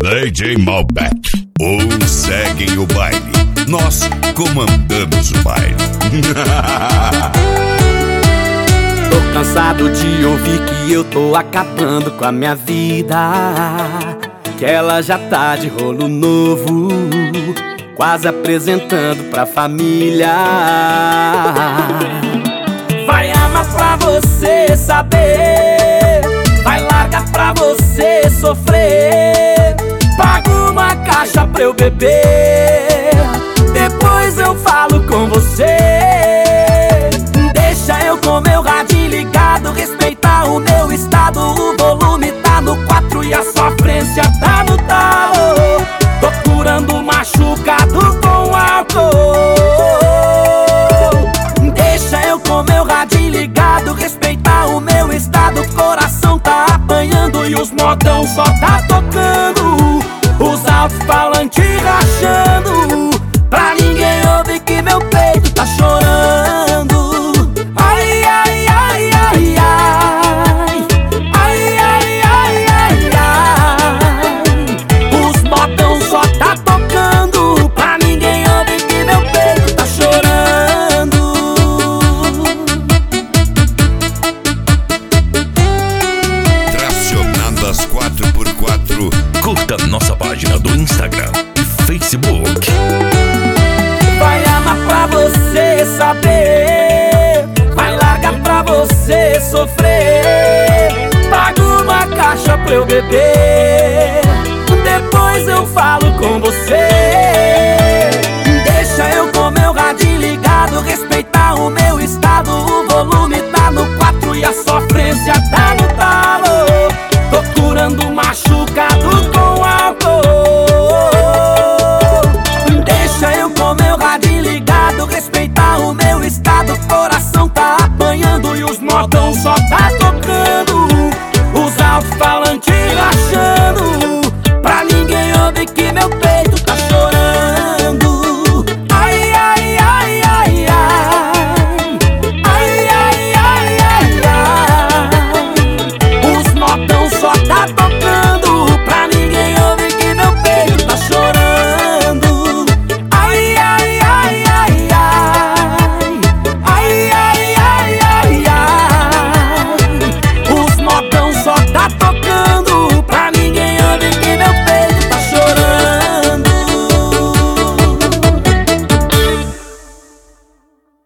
DJ Malbec. Ou seguem o baile, nós comandamos o baile. Tô cansado de ouvir que eu tô acabando com a minha vida, que ela já tá de rolo novo, quase apresentando pra família. Vai amar pra você saber, vai largar pra você sofrer. Paga uma caixa pra eu beber, depois eu falo com você. Deixa eu com meu rádio ligado, respeitar o meu estado. O volume tá no 4 e a sofrência tá no tal. Tô curando machucado com álcool. Deixa eu com meu rádio ligado, respeitar o meu estado. O coração tá apanhando e os modão só tá tocando, os alto-falantes rachando, pra ninguém ouvir que meu peito tá chorando. Ai, ai, ai, ai, ai, ai, ai, ai, ai, ai. Os modão só tá tocando, pra ninguém ouvir que meu peito tá chorando. Tracionando as 4x4. Curta nossa página do Instagram e Facebook. Vai amar pra você saber, vai largar pra você sofrer. Paga uma caixa pra eu beber,